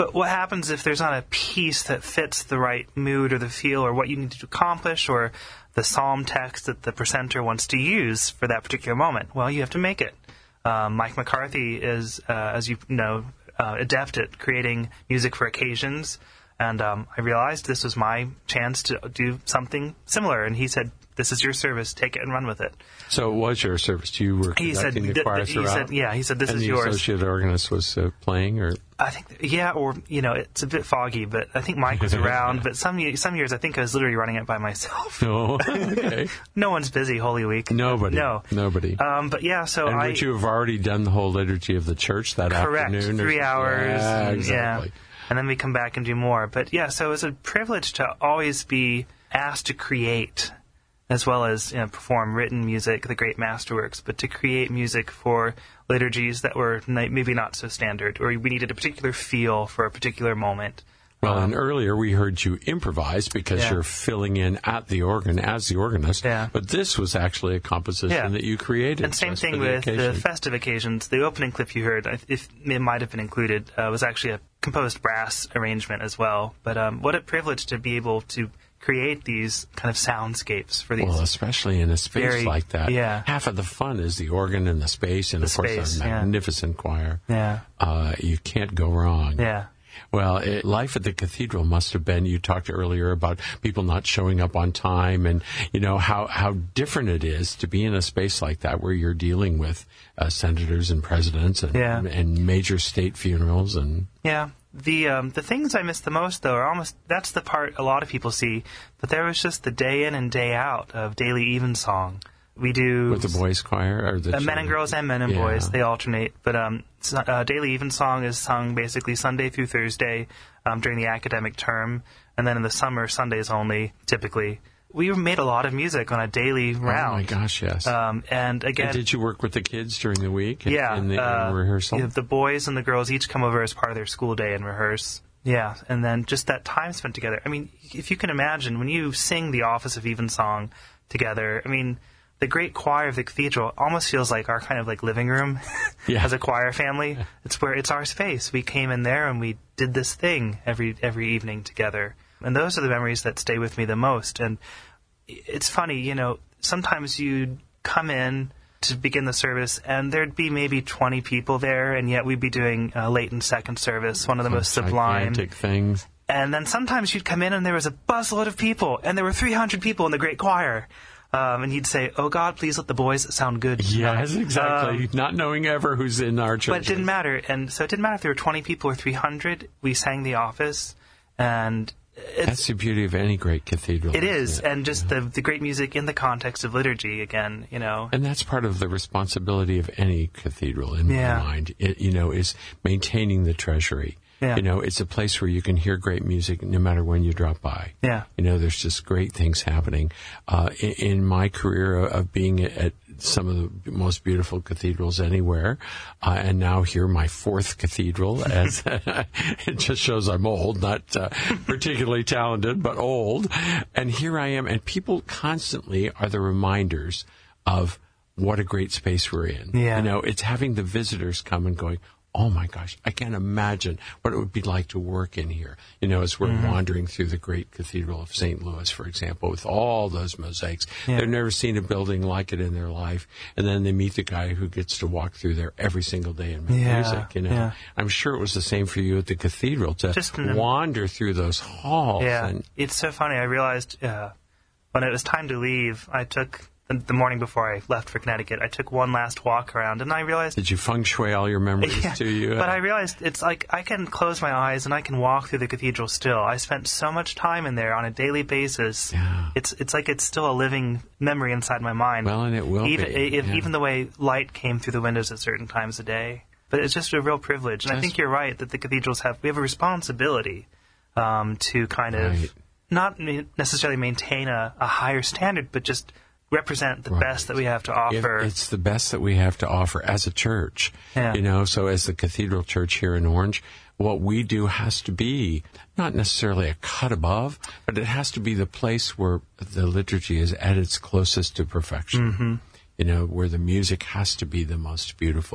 But what happens if there's not a piece that fits the right mood or the feel or what you need to accomplish or the psalm text that the presenter wants to use for that particular moment? Well, you have to make it. Um, Mike McCarthy is, uh, as you know, uh, adept at creating music for occasions. And um, I realized this was my chance to do something similar. And he said, this is your service. Take it and run with it. So it was your service. You were he said, conducting the th- choir he throughout? said, yeah, he said, this and is the yours. associate organist was uh, playing? Or I think, yeah, or, you know, it's a bit foggy, but I think Mike was around. But some ye- some years, I think I was literally running it by myself. No, okay. No one's busy Holy Week. Nobody. No. Nobody. Um, but yeah, so and I... would you have already done the whole liturgy of the church that correct, afternoon? Three or, hours. Yeah, and, exactly. Yeah. And then we come back and do more. But yeah, so it was a privilege to always be asked to create, as well as, you know, perform written music, the great masterworks, but to create music for liturgies that were maybe not so standard, or we needed a particular feel for a particular moment. Well, um, and earlier we heard you improvise because yeah. you're filling in at the organ as the organist. Yeah. But this was actually a composition yeah. that you created. And same just thing for the with occasion. the festive occasions. The opening clip you heard, if it might have been included, uh, was actually a composed brass arrangement as well. But um, what a privilege to be able to create these kind of soundscapes for these. Well, especially in a space very, like that. Yeah. Half of the fun is the organ and the space, and The of course space, a yeah. magnificent choir. Yeah. Uh, you can't go wrong. Yeah. Well, it, life at the cathedral must have been, you talked earlier about people not showing up on time and, you know, how, how different it is to be in a space like that where you're dealing with uh, senators and presidents and, Yeah. and major state funerals. And Yeah. The um, the things I miss the most, though, are almost, that's the part a lot of people see, but there was just the day in and day out of daily evensong. We do... with the boys' choir? Or the Uh, men and girls and men and Yeah. boys. They alternate. But um, s- uh, Daily Evensong is sung basically Sunday through Thursday um, during the academic term. And then in the summer, Sundays only, typically. We made a lot of music on a daily round. Oh, my gosh, yes. Um, and again... And did you work with the kids during the week in, yeah, in the uh, in rehearsal? yeah, the boys and the girls each come over as part of their school day and rehearse. Yeah, and then just that time spent together. I mean, if you can imagine, when you sing the Office of Evensong together, I mean... the great choir of the cathedral almost feels like our kind of like living room Yeah. as a choir family. It's where it's our space. We came in there and we did this thing every every evening together. And those are the memories that stay with me the most. And it's funny, you know, sometimes you'd come in to begin the service and there'd be maybe twenty people there, and yet we'd be doing uh, late and second service, one of the most sublime. Gigantic things. And then sometimes you'd come in and there was a busload of people, and there were three hundred people in the great choir. Um, and he'd say, "Oh God, please let the boys sound good." Yes, exactly. Um, Not knowing ever who's in our church. but it didn't matter, and so it didn't matter if there were twenty people or three hundred. We sang the Office, and it's, That's the beauty of any great cathedral. it isn't is, it? and just the the great music in the context of liturgy again. You know, And that's part of the responsibility of any cathedral, in Yeah. my mind. It, you know, is maintaining the treasury. Yeah. You know, it's a place where you can hear great music no matter when you drop by. Yeah. You know, there's just great things happening. Uh, in, in my career of being at some of the most beautiful cathedrals anywhere, uh, and now here my fourth cathedral, as it just shows I'm old, not uh, particularly talented, but old. And here I am, and people constantly are the reminders of what a great space we're in. Yeah. You know, it's having the visitors come and going, oh my gosh, I can't imagine what it would be like to work in here. You know, as we're Mm-hmm. wandering through the great Cathedral of Saint Louis, for example, with all those mosaics. Yeah. They've never seen a building like it in their life. And then they meet the guy who gets to walk through there every single day and make Yeah, music, you know. yeah. I'm sure it was the same for you at the cathedral to Just in the- wander through those halls. yeah, And it's so funny. I realized uh, when it was time to leave, I took the, the morning before I left for Connecticut. I took one last walk around, and I realized. did you feng shui all your memories Yeah, to you? but I realized it's like I can close my eyes and I can walk through the cathedral still. I spent so much time in there on a daily basis. Yeah. It's it's like it's still a living memory inside my mind. Well, and it will even, be, If, yeah. even the way light came through the windows at certain times a day. But it's just a real privilege. And I Just- think you're right that the cathedrals have, we have a responsibility um, to kind of Right. not ne- necessarily maintain a, a higher standard, but just represent the Right. best that we have to If offer. it's the best that we have to offer as a church. Yeah. You know, so as the Cathedral Church here in Orange, what we do has to be not necessarily a cut above, but it has to be the place where the liturgy is at its closest to perfection. Mm-hmm. You know, where the music has to be the most beautiful,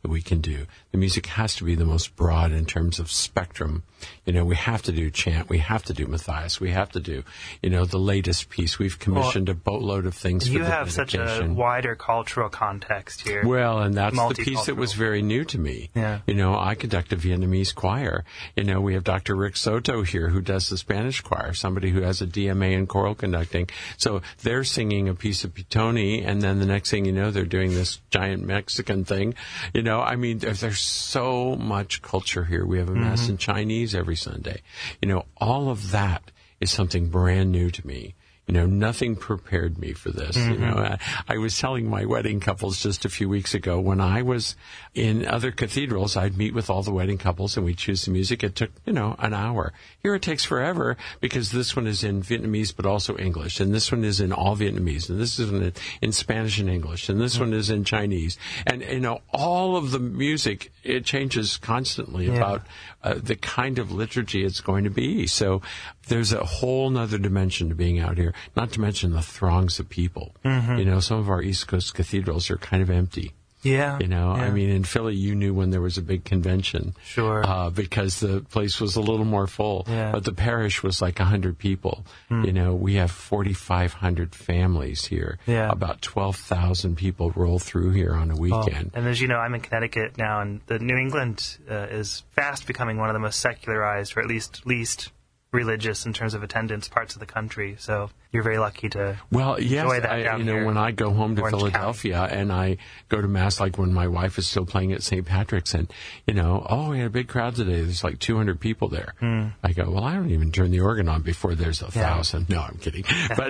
that we can do. The music has to be the most broad in terms of spectrum. You know, we have to do chant. We have to do Matthias. We have to do, you know, the latest piece. We've commissioned well, a boatload of things for you the have dedication. Such a wider cultural context here. Well, and that's the piece that was very new to me. Yeah. You know, I conduct a Vietnamese choir. You know, we have Doctor Rick Soto here who does the Spanish choir, somebody who has a D M A in choral conducting. So they're singing a piece of Pitoni, and then the next thing you know, they're doing this giant Mexican thing. You know, I mean, there's, there's so much culture here. We have a Mass mm-hmm. in Chinese every Sunday. You know, all of that is something brand new to me. You know, nothing prepared me for this. Mm-hmm. You know, I, I was telling my wedding couples just a few weeks ago, when I was in other cathedrals, I'd meet with all the wedding couples and we'd choose the music. It took, you know, an hour. Here it takes forever because this one is in Vietnamese but also English, and this one is in all Vietnamese, and this is in, in Spanish and English, and this mm-hmm. one is in Chinese. And, you know, all of the music, it changes constantly yeah. about uh, the kind of liturgy it's going to be. So there's a whole nother dimension to being out here. Not to mention the throngs of people. Mm-hmm. You know, some of our East Coast cathedrals are kind of empty. Yeah. You know, yeah. I mean, in Philly, you knew when there was a big convention. Sure. Uh, because the place was a little more full. Yeah. But the parish was like one hundred people. Mm. You know, we have forty-five hundred families here. Yeah. About twelve thousand people roll through here on a weekend. Oh. And as you know, I'm in Connecticut now, and the New England uh, is fast becoming one of the most secularized, or at least least religious in terms of attendance parts of the country. So you're very lucky to well, yes, enjoy that I, down you know, here. when I go home to Orange Philadelphia County. and I go to Mass, like when my wife is still playing at Saint Patrick's, and, you know, oh, we had a big crowd today. There's like two hundred people there. Mm. I go, well, I don't even turn the organ on before there's a yeah. thousand. No, I'm kidding. But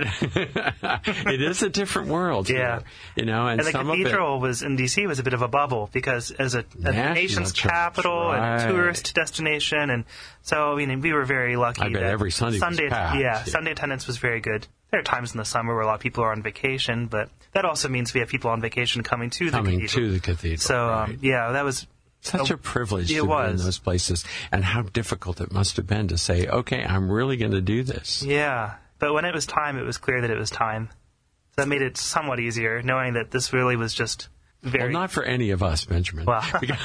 it is a different world yeah. here, you know, and, and the some cathedral of it, was in D C was a bit of a bubble because as a, a nation's church, capital right. and tourist destination, and so I mean we were very lucky. I bet that every Sunday, Sunday was packed. Yeah, yeah, Sunday attendance was very good. There are times in the summer where a lot of people are on vacation, but that also means we have people on vacation coming to the coming cathedral. to the cathedral. So right. um, yeah, that was such a, a privilege it to was. be in those places, and how difficult it must have been to say, okay, I'm really going to do this. Yeah, but when it was time, it was clear that it was time. So that made it somewhat easier, knowing that this really was just very... Well, not for any of us, Benjamin. Well.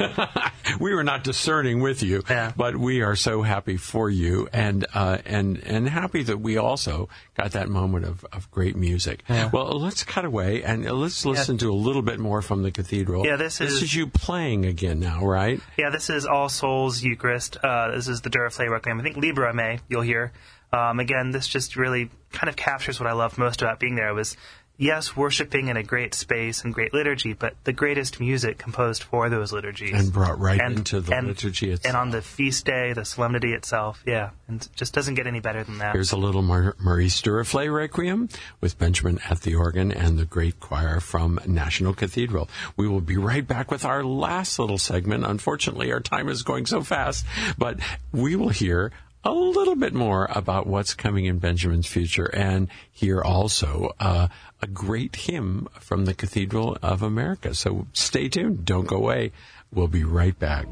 We were not discerning with you, yeah. but we are so happy for you, and uh, and and happy that we also got that moment of, of great music. Yeah. Well, let's cut away and let's listen yeah. to a little bit more from the cathedral. Yeah, this is... This is you playing again now, right? Yeah, this is All Souls Eucharist. Uh, this is the Duraflay Requiem. I think Libra Me, you'll hear. Um, again, this just really kind of captures what I loved most about being there. It was, yes, worshiping in a great space and great liturgy, but the greatest music composed for those liturgies. And brought right and, into the and, liturgy itself. And on the feast day, the solemnity itself, yeah. And it just doesn't get any better than that. Here's a little Mar- Maurice Duraflay Requiem with Benjamin at the organ and the great choir from National Cathedral. We will be right back with our last little segment. Unfortunately, our time is going so fast, but we will hear a little bit more about what's coming in Benjamin's future, and hear also uh, a great hymn from the Cathedral of America. So stay tuned. Don't go away. We'll be right back.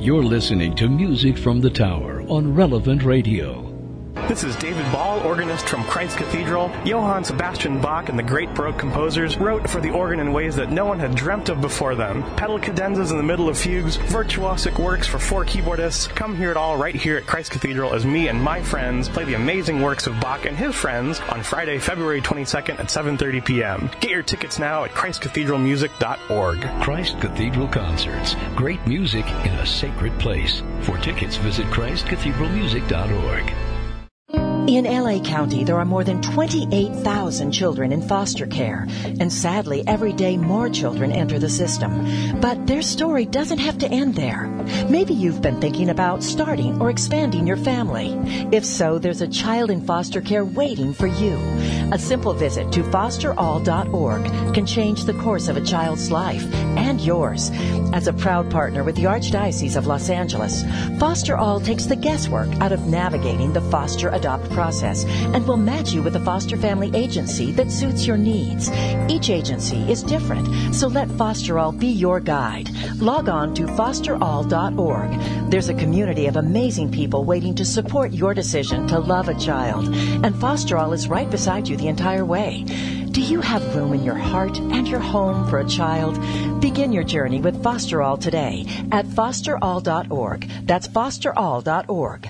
You're listening to Music from the Tower on Relevant Radio. This is David Ball, organist from Christ Cathedral. Johann Sebastian Bach and the great Baroque composers wrote for the organ in ways that no one had dreamt of before them. Pedal cadenzas in the middle of fugues, virtuosic works for four keyboardists. Come hear it all right here at Christ Cathedral as me and my friends play the amazing works of Bach and his friends on Friday, February twenty-second at seven thirty p.m. Get your tickets now at christ cathedral music dot org. Christ Cathedral Concerts. Great music in a sacred place. For tickets, visit christ cathedral music dot org. In L A County, there are more than twenty-eight thousand children in foster care, and sadly, every day more children enter the system. But their story doesn't have to end there. Maybe you've been thinking about starting or expanding your family. If so, there's a child in foster care waiting for you. A simple visit to foster all dot org can change the course of a child's life and yours. As a proud partner with the Archdiocese of Los Angeles, Foster All takes the guesswork out of navigating the foster adopt process and will match you with a foster family agency that suits your needs. Each agency is different, so let Foster All be your guide. Log on to foster all dot org. There's a community of amazing people waiting to support your decision to love a child, and Foster All is right beside you the entire way. Do you have room in your heart and your home for a child? Begin your journey with Foster All today at foster all dot org. That's foster all dot org.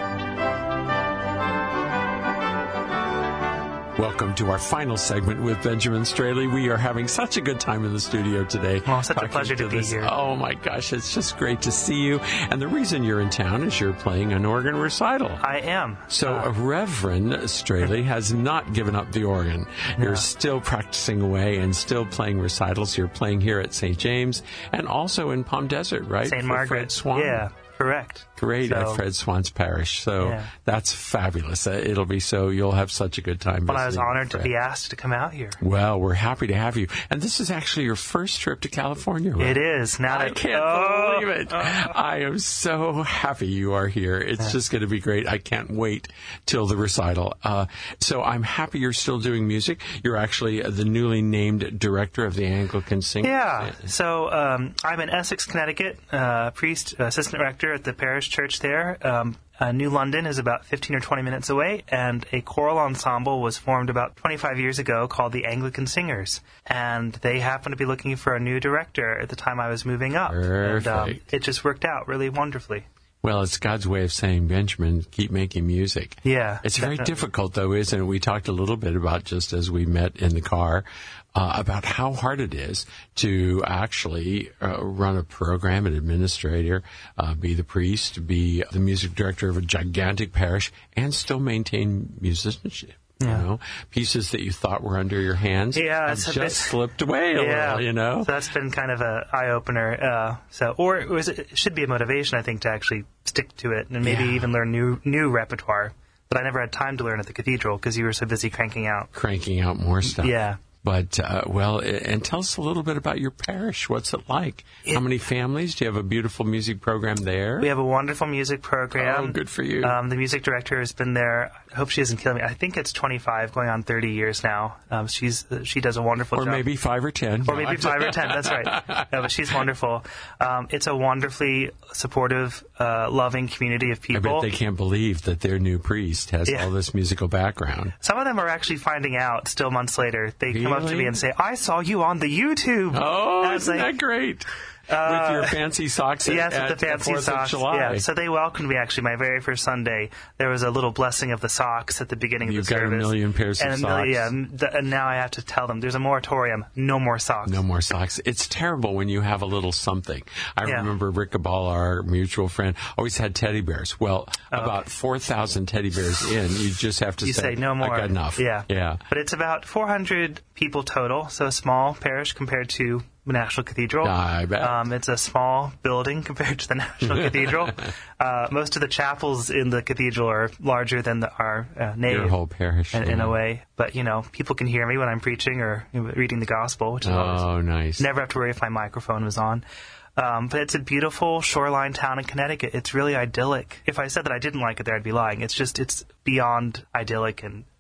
Welcome to our final segment with Benjamin Straley. We are having such a good time in the studio today. Oh, such a pleasure to, to be this. here. Oh, my gosh, it's just great to see you. And the reason you're in town is you're playing an organ recital. I am. So uh, Reverend Straley has not given up the organ. No. You're still practicing away and still playing recitals. You're playing here at Saint James and also in Palm Desert, right? Saint For Margaret. Fred Swan. Yeah. Correct. Great so, at Fred Swan's parish. So yeah. that's fabulous. Uh, it'll be so, you'll have such a good time. Well, I was honored Fred. to be asked to come out here. Well, we're happy to have you. And this is actually your first trip to California, right? It is. Now I that, can't oh, believe it. Oh. I am so happy you are here. It's yeah. just going to be great. I can't wait till the recital. Uh, so I'm happy you're still doing music. You're actually the newly named director of the Anglican Singers. Yeah. So um, I'm in Essex, Connecticut, uh, priest, assistant rector at the parish church there. Um, uh, New London is about fifteen or twenty minutes away, and a choral ensemble was formed about twenty-five years ago called the Anglican Singers. And they happened to be looking for a new director at the time I was moving up. Perfect. And um, it just worked out really wonderfully. Well, it's God's way of saying, Benjamin, keep making music. Yeah. It's definitely. very difficult, though, isn't it? We talked a little bit about, just as we met in the car, uh, about how hard it is to actually uh, run a program, an administrator, uh, be the priest, be the music director of a gigantic parish, and still maintain musicianship. Yeah. You know, pieces that you thought were under your hands yeah, have it's just bit, slipped away a yeah. little, you know? So that's been kind of an eye-opener. Uh, so, or it, was, it should be a motivation, I think, to actually stick to it and maybe yeah. even learn new new repertoire that I never had time to learn at the cathedral because you were so busy cranking out. Cranking out more stuff. Yeah. But, uh, well, and tell us a little bit about your parish. What's it like? It, How many families? Do you have a beautiful music program there? We have a wonderful music program. Oh, good for you. Um, the music director has been there. I hope she doesn't kill me. I think it's twenty-five, going on thirty years now. Um, she's She does a wonderful or job. Or maybe five or ten. Or maybe five or ten, that's right. No, but she's wonderful. Um, it's a wonderfully supportive, uh, loving community of people. I bet they can't believe that their new priest has yeah. all this musical background. Some of them are actually finding out still months later. They really? come up to me and say, I saw you on the YouTube. Oh, isn't like, that great? Uh, with your fancy socks at, yes, at with the fancy the socks. Yeah, so they welcomed me actually my very first Sunday. There was a little blessing of the socks at the beginning You've of the service. You've got a million pairs and of million, socks. Yeah, and now I have to tell them there's a moratorium. No more socks. No more socks. It's terrible when you have a little something. I yeah. remember Rick Cabal, our mutual friend, always had teddy bears. Well, oh, about okay. four thousand teddy bears in, you just have to you say, say no more. I got enough. Yeah. yeah. But it's about four hundred people total, so a small parish compared to the National Cathedral. I bet. Um, it's a small building compared to the National Cathedral. Uh, most of the chapels in the cathedral are larger than the, our uh, nave. Your whole parish. In, yeah. in a way. But, you know, people can hear me when I'm preaching or reading the gospel, which is oh, always nice. Never have to worry if my microphone was on. Um, but it's a beautiful shoreline town in Connecticut. It's really idyllic. If I said that I didn't like it there, I'd be lying. It's just, it's beyond idyllic and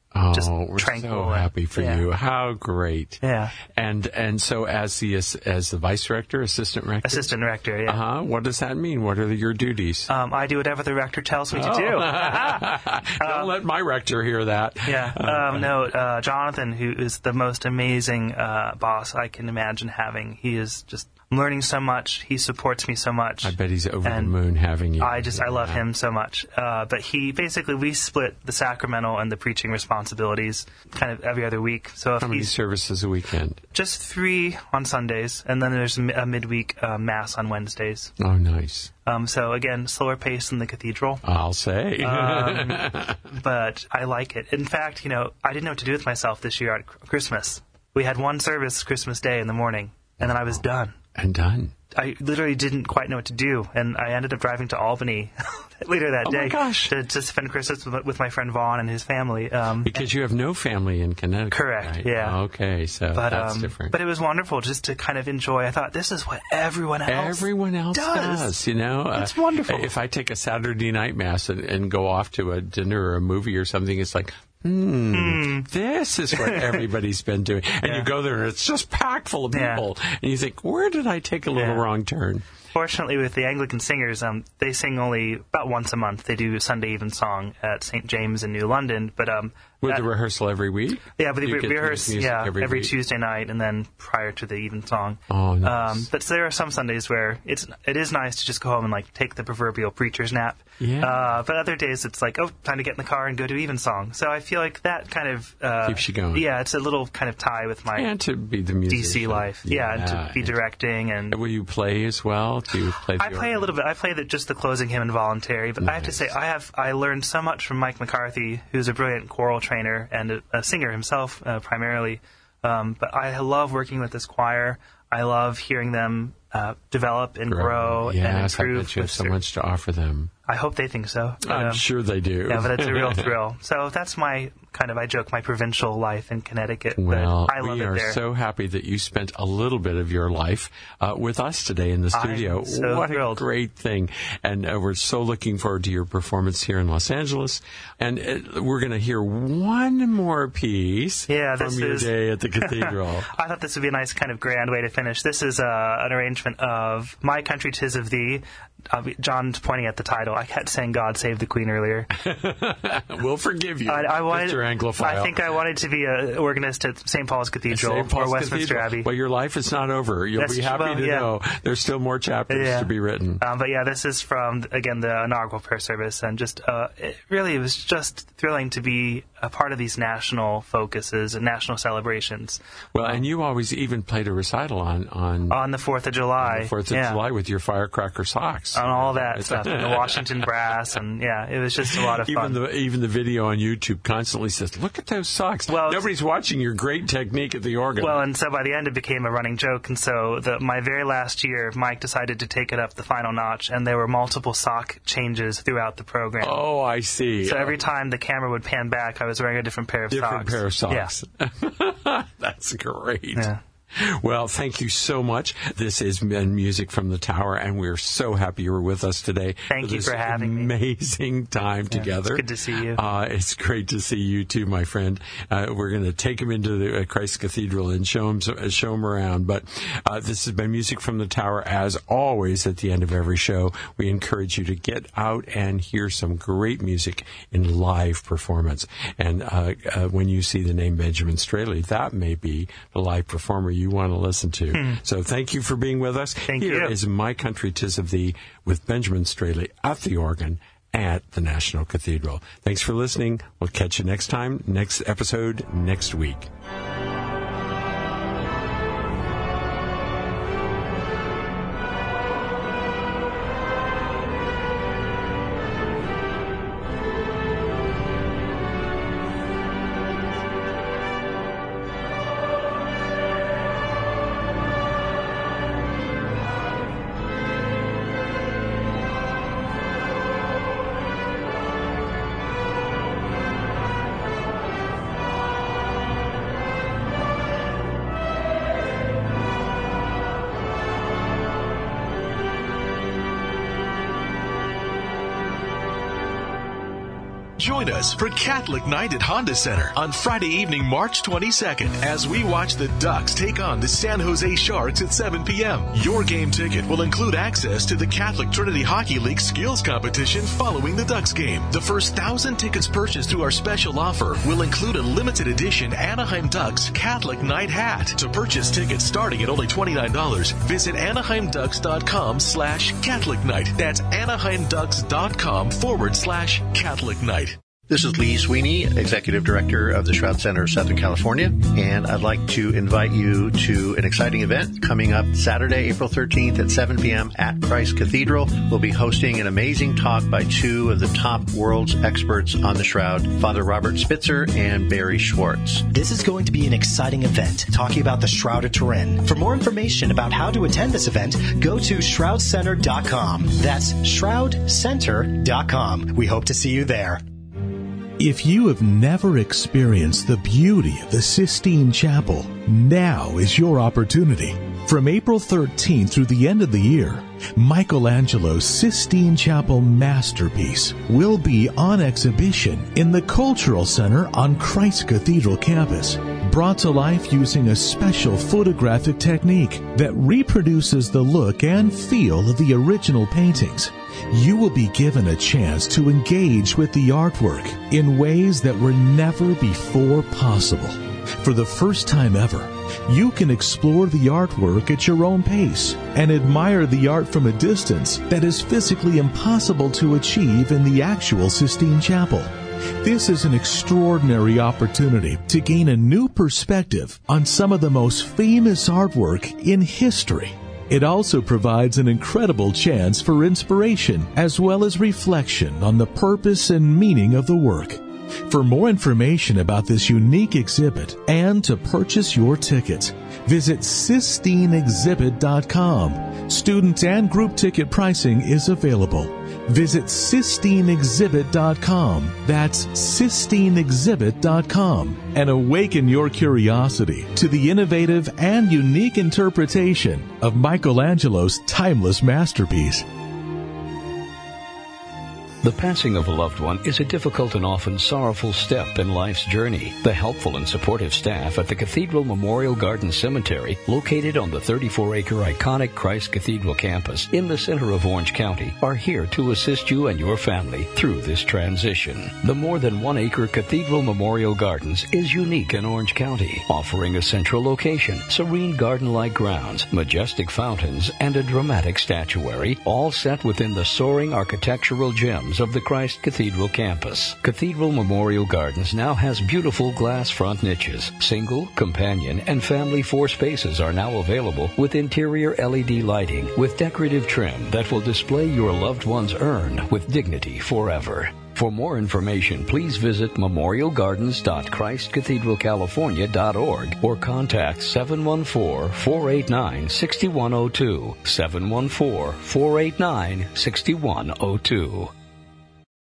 Oh, just we're tranquil. so happy for yeah. you. How great. Yeah. And and so as the as the vice director, assistant rector? Assistant rector, yeah. Uh-huh. What does that mean? What are your duties? Um, I do whatever the rector tells me oh. to do. Don't um, let my rector hear that. Yeah. Um, no, uh, Jonathan, who is the most amazing uh, boss I can imagine having. He is just learning so much. He supports me so much. I bet he's over and the moon having you. I just, I love him so much. Uh, but he, basically, we split the sacramental and the preaching responsibilities kind of every other week. So if How many he's services a weekend? just three on Sundays, and then there's a midweek uh, mass on Wednesdays. Oh, nice. Um, so again, slower pace than the cathedral. I'll say. um, but I like it. In fact, you know, I didn't know what to do with myself this year at Christmas. We had one service Christmas Day in the morning, and then I was done. And done. I literally didn't quite know what to do, and I ended up driving to Albany later that oh day my gosh. To, to spend Christmas with, with my friend Vaughn and his family. Um, because you have no family in Connecticut. Correct, right? yeah. Okay, so but, that's um, different. But it was wonderful just to kind of enjoy. I thought, this is what everyone else Everyone else does. does you know? It's uh, wonderful. If I take a Saturday night mass and, and go off to a dinner or a movie or something, it's like, Hmm, mm. this is what everybody's been doing. And yeah. you go there and it's just packed full of people. Yeah. And you think, where did I take a little yeah. wrong turn? Fortunately, with the Anglican singers, um, they sing only about once a month. They do Sunday Evensong at Saint James in New London. But um, With that, the rehearsal every week? Yeah, but they re- rehearse yeah, every, every week. Tuesday night and then prior to the Evensong. Oh, nice. Um, but so there are some Sundays where it's it is nice to just go home and like take the proverbial preacher's nap. Yeah. Uh, but other days it's like, oh, time to get in the car and go to Evensong. So I feel like that kind of uh, keeps you going. Yeah, it's a little kind of tie with my and to be the musician. D C life. Yeah, yeah, and to be directing and. Will you play as well? Do you play? The I play a little bit. I play the, just the closing hymn and voluntary. But nice. I have to say, I have I learned so much from Mike McCarthy, who's a brilliant choral trainer and a, a singer himself uh, primarily. Um, but I love working with this choir. I love hearing them uh, develop and grow, grow yes, and improve. I bet you have so much to offer them. I hope they think so. But, I'm um, sure they do. Yeah, but it's a real thrill. So that's my kind of, I joke, my provincial life in Connecticut. Well, but I love we it are there. so happy that you spent a little bit of your life uh, with us today in the studio. I'm so what thrilled. a great thing. And uh, we're so looking forward to your performance here in Los Angeles. And uh, we're going to hear one more piece yeah, from this your is, day at the cathedral. I thought this would be a nice kind of grand way to finish. This is uh, an arrangement of My Country 'Tis of Thee. Uh, John's pointing at the title. I kept saying God Save the Queen earlier. We'll forgive you, I, I wanted, Mister Anglophile. I think I wanted to be an organist at Saint Paul's Cathedral Saint Paul's or Westminster Cathedral. Abbey. Well, your life is not over. You'll That's be happy well, to yeah. know there's still more chapters yeah. to be written. Um, but yeah, this is from, again, the inaugural prayer service. And just, uh, it really, it was just thrilling to be a part of these national focuses and national celebrations. Well, um, and you always even played a recital on... On, on the fourth of July. On the fourth of yeah. July with your firecracker socks. On all that stuff. And the Washington brass. And yeah, it was just a lot of fun. Even the, even the video on YouTube constantly says, look at those socks. Well, nobody's watching your great technique at the organ. Well, and so by the end it became a running joke. And so the, my very last year, Mike decided to take it up the final notch. And there were multiple sock changes throughout the program. Oh, I see. So every time the camera would pan back, I was wearing a different pair of different socks. Different pair of socks. Yeah. That's great. Yeah. Well, thank you so much. This is Men Music from the Tower, and we're so happy you were with us today. Thank for you for having me. Amazing time yeah, together. It's good to see you. Uh, it's great to see you too, my friend. Uh, we're going to take him into the uh, Christ Cathedral and show him uh, show him around. But uh, this has been Music from the Tower. As always, at the end of every show, we encourage you to get out and hear some great music in live performance. And uh, uh, when you see the name Benjamin Straley, that may be the live performer you want to listen to. Hmm. So thank you for being with us. Thank Here you. is My Country 'Tis of Thee with Benjamin Straley at the organ at the National Cathedral. Thanks for listening. We'll catch you next time, next episode, next week. Join us for Catholic Night at Honda Center on Friday evening, March twenty-second, as we watch the Ducks take on the San Jose Sharks at seven p.m. Your game ticket will include access to the Catholic Trinity Hockey League skills competition following the Ducks game. The first thousand tickets purchased through our special offer will include a limited edition Anaheim Ducks Catholic Night hat. To purchase tickets starting at only twenty-nine dollars, visit anaheimducks.com slash Catholic Night. That's anaheimducks.com forward slash Catholic Night. This is Lee Sweeney, Executive Director of the Shroud Center of Southern California, and I'd like to invite you to an exciting event coming up Saturday, April thirteenth at seven p.m. at Christ Cathedral. We'll be hosting an amazing talk by two of the top world's experts on the Shroud, Father Robert Spitzer and Barry Schwartz. This is going to be an exciting event talking about the Shroud of Turin. For more information about how to attend this event, go to shroud center dot com. That's shroud center dot com. We hope to see you there. If you have never experienced the beauty of the Sistine Chapel, now is your opportunity. From April thirteenth through the end of the year, Michelangelo's Sistine Chapel masterpiece will be on exhibition in the Cultural Center on Christ Cathedral campus, brought to life using a special photographic technique that reproduces the look and feel of the original paintings. You will be given a chance to engage with the artwork in ways that were never before possible. For the first time ever, you can explore the artwork at your own pace and admire the art from a distance that is physically impossible to achieve in the actual Sistine Chapel. This is an extraordinary opportunity to gain a new perspective on some of the most famous artwork in history. It also provides an incredible chance for inspiration as well as reflection on the purpose and meaning of the work. For more information about this unique exhibit and to purchase your tickets, visit sistine exhibit dot com. Student and group ticket pricing is available. Visit sistine exhibit dot com. That's sistine exhibit dot com. And awaken your curiosity to the innovative and unique interpretation of Michelangelo's timeless masterpiece. The passing of a loved one is a difficult and often sorrowful step in life's journey. The helpful and supportive staff at the Cathedral Memorial Garden Cemetery, located on the thirty-four acre iconic Christ Cathedral campus in the center of Orange County, are here to assist you and your family through this transition. The more than one acre Cathedral Memorial Gardens is unique in Orange County, offering a central location, serene garden-like grounds, majestic fountains, and a dramatic statuary, all set within the soaring architectural gems of the Christ Cathedral campus. Cathedral Memorial Gardens now has beautiful glass front niches. Single, companion, and family four spaces are now available with interior L E D lighting with decorative trim that will display your loved one's urn with dignity forever. For more information, please visit memorial gardens dot christ cathedral california dot org or contact seven one four, four eight nine, six one zero two, seven one four, four eight nine, six one zero two.